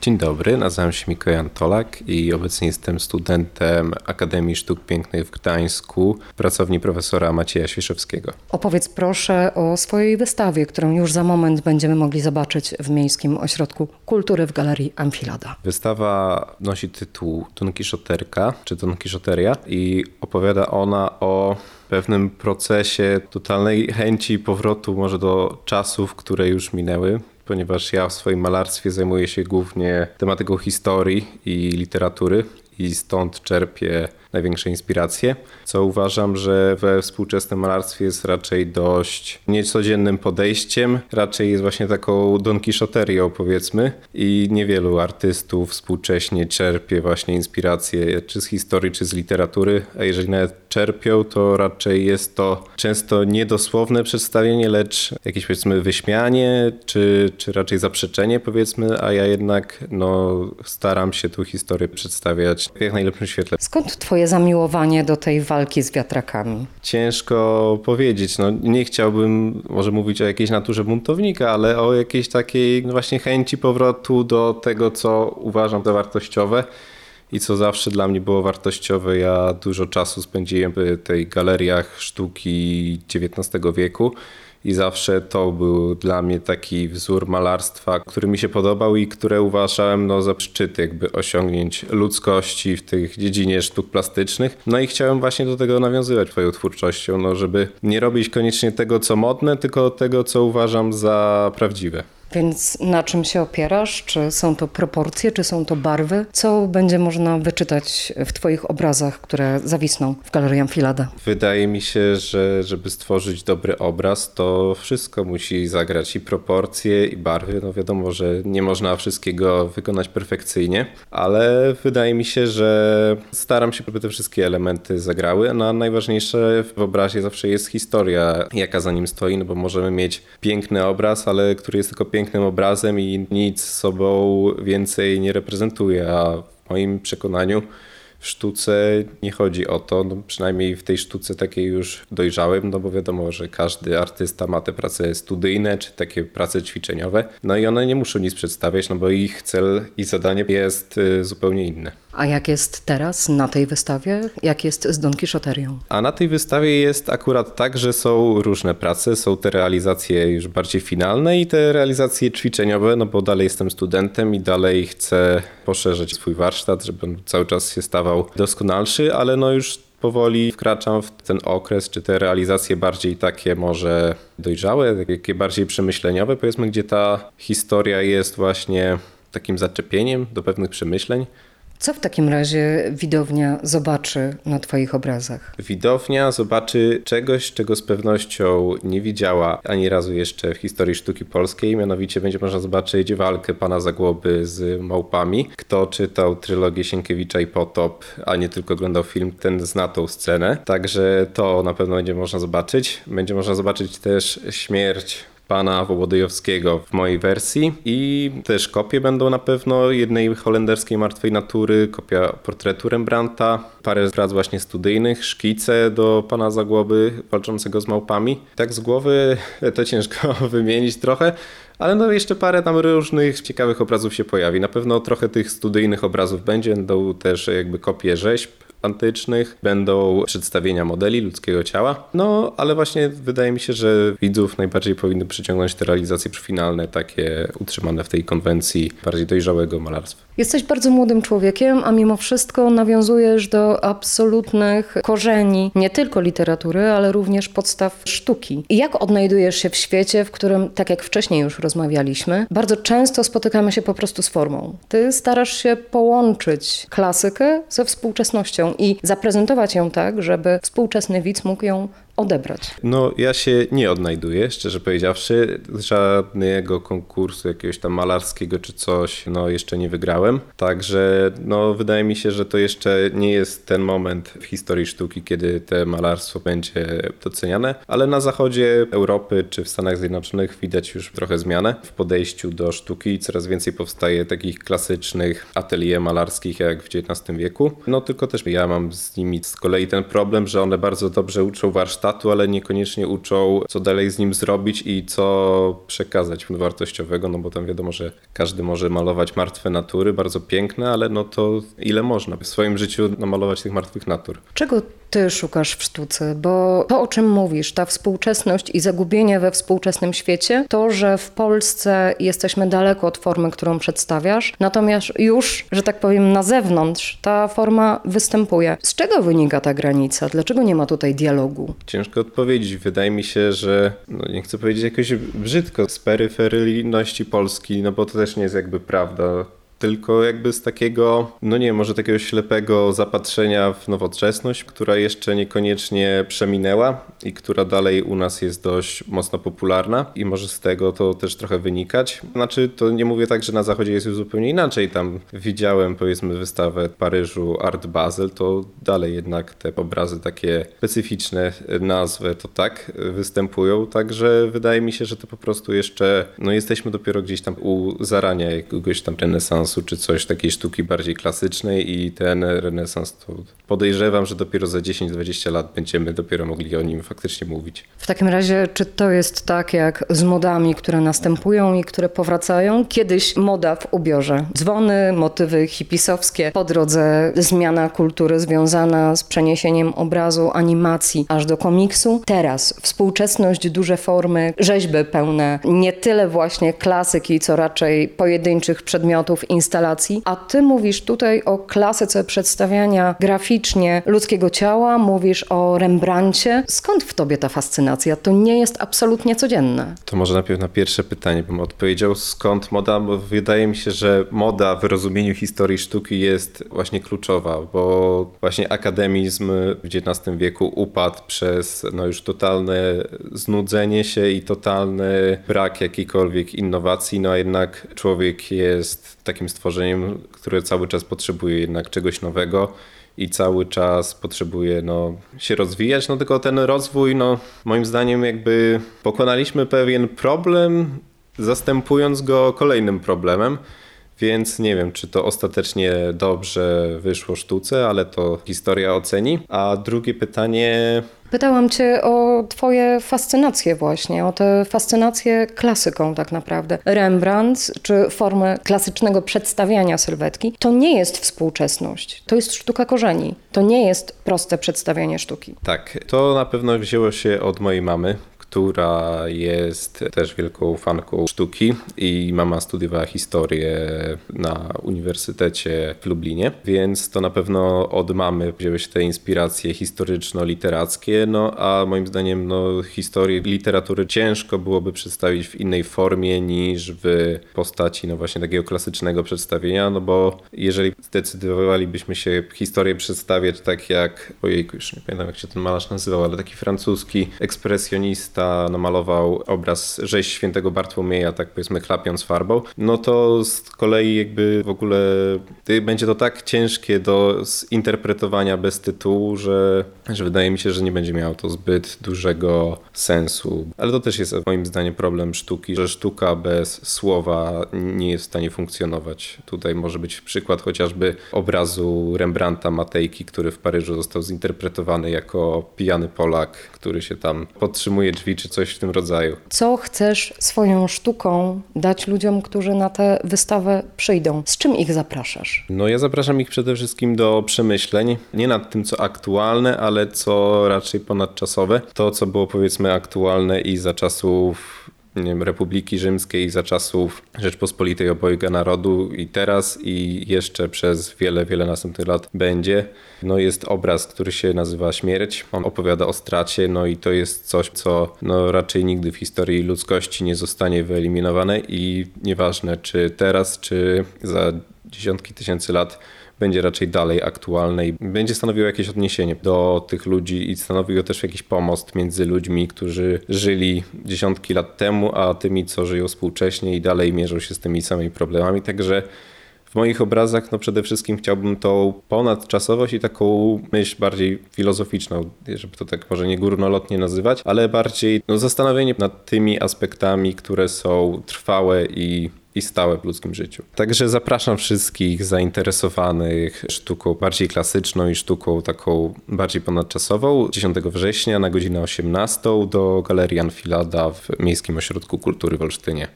Dzień dobry, nazywam się Mikołaj Antolak i obecnie jestem studentem Akademii Sztuk Pięknych w Gdańsku, pracowni profesora Macieja Świeszewskiego. Opowiedz proszę o swojej wystawie, którą już za moment będziemy mogli zobaczyć w Miejskim Ośrodku Kultury w Galerii Amfilada. Wystawa nosi tytuł Don Kiszoterka, czy Don Kiszoteria i opowiada ona o pewnym procesie totalnej chęci powrotu może do czasów, które już minęły, ponieważ ja w swoim malarstwie zajmuję się głównie tematyką historii i literatury i stąd czerpię największe inspiracje, co uważam, że we współczesnym malarstwie jest raczej dość niecodziennym podejściem, raczej jest właśnie taką Don Kiszoterią, powiedzmy, i niewielu artystów współcześnie czerpie właśnie inspiracje czy z historii, czy z literatury, a jeżeli nawet czerpią, to raczej jest to często niedosłowne przedstawienie, lecz jakieś, powiedzmy, wyśmianie, czy raczej zaprzeczenie, powiedzmy, a ja jednak staram się tu historię przedstawiać w jak najlepszym świetle. Skąd twoje zamiłowanie do tej walki z wiatrakami? Ciężko powiedzieć. Nie chciałbym może mówić o jakiejś naturze buntownika, ale o jakiejś takiej właśnie chęci powrotu do tego, co uważam za wartościowe i co zawsze dla mnie było wartościowe. Ja dużo czasu spędziłem w tych galeriach sztuki XIX wieku. I zawsze to był dla mnie taki wzór malarstwa, który mi się podobał i które uważałem za szczyt jakby osiągnięć ludzkości w tej dziedzinie sztuk plastycznych. I chciałem właśnie do tego nawiązywać swoją twórczością, żeby nie robić koniecznie tego, co modne, tylko tego, co uważam za prawdziwe. Więc na czym się opierasz? Czy są to proporcje, czy są to barwy? Co będzie można wyczytać w twoich obrazach, które zawisną w Galerii Amfilada? Wydaje mi się, że żeby stworzyć dobry obraz, to wszystko musi zagrać, i proporcje, i barwy. Wiadomo, że nie można wszystkiego wykonać perfekcyjnie, ale wydaje mi się, że staram się, żeby te wszystkie elementy zagrały. A najważniejsze w obrazie zawsze jest historia, jaka za nim stoi, bo możemy mieć piękny obraz, ale który jest tylko pięknym obrazem i nic sobą więcej nie reprezentuje, a w moim przekonaniu w sztuce nie chodzi o to, przynajmniej w tej sztuce takiej już dojrzałym, bo wiadomo, że każdy artysta ma te prace studyjne, czy takie prace ćwiczeniowe, i one nie muszą nic przedstawiać, bo ich cel i zadanie jest zupełnie inne. A jak jest teraz na tej wystawie? Jak jest z Don Kiszoterią? A na tej wystawie jest akurat tak, że są różne prace, są te realizacje już bardziej finalne i te realizacje ćwiczeniowe, bo dalej jestem studentem i dalej chcę poszerzyć swój warsztat, żeby on cały czas się stawał doskonalszy, ale już powoli wkraczam w ten okres, czy te realizacje bardziej takie może dojrzałe, takie bardziej przemyśleniowe, powiedzmy, gdzie ta historia jest właśnie takim zaczepieniem do pewnych przemyśleń. Co w takim razie widownia zobaczy na twoich obrazach? Widownia zobaczy czegoś, czego z pewnością nie widziała ani razu jeszcze w historii sztuki polskiej. Mianowicie będzie można zobaczyć walkę pana Zagłoby z małpami. Kto czytał trylogię Sienkiewicza i Potop, a nie tylko oglądał film, ten zna tą scenę. Także to na pewno będzie można zobaczyć. Będzie można zobaczyć też śmierć pana Wołodyjowskiego w mojej wersji i też kopie będą na pewno jednej holenderskiej martwej natury, kopia portretu Rembrandta, parę prac właśnie studyjnych, szkice do pana Zagłoby walczącego z małpami. Tak z głowy to ciężko wymienić trochę, ale jeszcze parę tam różnych ciekawych obrazów się pojawi. Na pewno trochę tych studyjnych obrazów będzie, będą też jakby kopie rzeźb antycznych, będą przedstawienia modeli ludzkiego ciała. Ale właśnie wydaje mi się, że widzów najbardziej powinny przyciągnąć te realizacje finalne, takie utrzymane w tej konwencji bardziej dojrzałego malarstwa. Jesteś bardzo młodym człowiekiem, a mimo wszystko nawiązujesz do absolutnych korzeni nie tylko literatury, ale również podstaw sztuki. I jak odnajdujesz się w świecie, w którym, tak jak wcześniej już rozmawialiśmy, bardzo często spotykamy się po prostu z formą. Ty starasz się połączyć klasykę ze współczesnością i zaprezentować ją tak, żeby współczesny widz mógł ją odebrać. Ja się nie odnajduję, szczerze powiedziawszy. Żadnego konkursu jakiegoś tam malarskiego czy coś, jeszcze nie wygrałem. Także wydaje mi się, że to jeszcze nie jest ten moment w historii sztuki, kiedy te malarstwo będzie doceniane, ale na zachodzie Europy czy w Stanach Zjednoczonych widać już trochę zmianę w podejściu do sztuki. Coraz więcej powstaje takich klasycznych atelier malarskich jak w XIX wieku. Tylko też ja mam z nimi z kolei ten problem, że one bardzo dobrze uczą warsztatu warsztatu, ale niekoniecznie uczą, co dalej z nim zrobić i co przekazać wartościowego, no bo tam wiadomo, że każdy może malować martwe natury, bardzo piękne, ale no to ile można w swoim życiu namalować tych martwych natur. Czego ty szukasz w sztuce? Bo to, o czym mówisz, ta współczesność i zagubienie we współczesnym świecie, to, że w Polsce jesteśmy daleko od formy, którą przedstawiasz, natomiast już, że tak powiem, na zewnątrz ta forma występuje. Z czego wynika ta granica? Dlaczego nie ma tutaj dialogu? Ciężko odpowiedzieć. Wydaje mi się, że, nie chcę powiedzieć jakoś brzydko, z peryferyjności Polski, no bo to też nie jest jakby prawda. Tylko jakby z takiego, może takiego ślepego zapatrzenia w nowoczesność, która jeszcze niekoniecznie przeminęła i która dalej u nas jest dość mocno popularna i może z tego to też trochę wynikać. Znaczy, to nie mówię tak, że na zachodzie jest już zupełnie inaczej. Tam widziałem, powiedzmy, wystawę w Paryżu Art Basel, to dalej jednak te obrazy takie specyficzne, nazwę to tak, występują. Także wydaje mi się, że to po prostu jeszcze, jesteśmy dopiero gdzieś tam u zarania jakiegoś tam renesansu czy coś, takiej sztuki bardziej klasycznej i ten renesans to podejrzewam, że dopiero za 10-20 lat będziemy dopiero mogli o nim faktycznie mówić. W takim razie, czy to jest tak jak z modami, które następują i które powracają? Kiedyś moda w ubiorze. Dzwony, motywy hipisowskie, po drodze zmiana kultury związana z przeniesieniem obrazu, animacji aż do komiksu. Teraz współczesność, duże formy, rzeźby pełne nie tyle właśnie klasyki, co raczej pojedynczych przedmiotów, instalacji, a ty mówisz tutaj o klasyce przedstawiania graficznie ludzkiego ciała, mówisz o Rembrandcie. Skąd w tobie ta fascynacja? To nie jest absolutnie codzienne. To może najpierw na pierwsze pytanie bym odpowiedział, skąd moda, bo wydaje mi się, że moda w rozumieniu historii sztuki jest właśnie kluczowa, bo właśnie akademizm w XIX wieku upadł przez już totalne znudzenie się i totalny brak jakiejkolwiek innowacji, a jednak człowiek jest takim stworzeniem, które cały czas potrzebuje jednak czegoś nowego i cały czas potrzebuje się rozwijać, tylko ten rozwój moim zdaniem jakby pokonaliśmy pewien problem, zastępując go kolejnym problemem, więc nie wiem, czy to ostatecznie dobrze wyszło sztuce, ale to historia oceni. A drugie pytanie... Pytałam cię o twoje fascynacje właśnie, o tę fascynację klasyką tak naprawdę. Rembrandt, czy formę klasycznego przedstawiania sylwetki, to nie jest współczesność, to jest sztuka korzeni. To nie jest proste przedstawianie sztuki. Tak, to na pewno wzięło się od mojej mamy, która jest też wielką fanką sztuki i mama studiowała historię na Uniwersytecie w Lublinie, więc to na pewno od mamy wzięły się te inspiracje historyczno-literackie, a moim zdaniem historię literatury ciężko byłoby przedstawić w innej formie niż w postaci właśnie takiego klasycznego przedstawienia, bo jeżeli zdecydowalibyśmy się historię przedstawiać tak jak, ojejku, już nie pamiętam jak się ten malarz nazywał, ale taki francuski ekspresjonista namalował obraz Rzeź Świętego Bartłomieja, tak powiedzmy chlapiąc farbą, to z kolei jakby w ogóle będzie to tak ciężkie do zinterpretowania bez tytułu, że wydaje mi się, że nie będzie miało to zbyt dużego sensu. Ale to też jest moim zdaniem problem sztuki, że sztuka bez słowa nie jest w stanie funkcjonować. Tutaj może być przykład chociażby obrazu Rembrandta Matejki, który w Paryżu został zinterpretowany jako pijany Polak, który się tam podtrzymuje drzwi czy coś w tym rodzaju. Co chcesz swoją sztuką dać ludziom, którzy na tę wystawę przyjdą? Z czym ich zapraszasz? Ja zapraszam ich przede wszystkim do przemyśleń, nie nad tym co aktualne, ale co raczej ponadczasowe. To co było powiedzmy aktualne i za czasów Republiki Rzymskiej, i za czasów Rzeczpospolitej Obojga Narodu i teraz i jeszcze przez wiele, wiele następnych lat będzie. Jest obraz, który się nazywa Śmierć. On opowiada o stracie, i to jest coś, co raczej nigdy w historii ludzkości nie zostanie wyeliminowane i nieważne czy teraz, czy za dziesiątki tysięcy lat będzie raczej dalej aktualne i będzie stanowiło jakieś odniesienie do tych ludzi i stanowiło też jakiś pomost między ludźmi, którzy żyli dziesiątki lat temu, a tymi, co żyją współcześnie i dalej mierzą się z tymi samymi problemami. Także w moich obrazach przede wszystkim chciałbym tą ponadczasowość i taką myśl bardziej filozoficzną, żeby to tak może nie górnolotnie nazywać, ale bardziej zastanowienie nad tymi aspektami, które są trwałe i i stałe w ludzkim życiu. Także zapraszam wszystkich zainteresowanych sztuką bardziej klasyczną i sztuką taką bardziej ponadczasową 10 września na godzinę 18 do Galerii Anfilada w Miejskim Ośrodku Kultury w Olsztynie.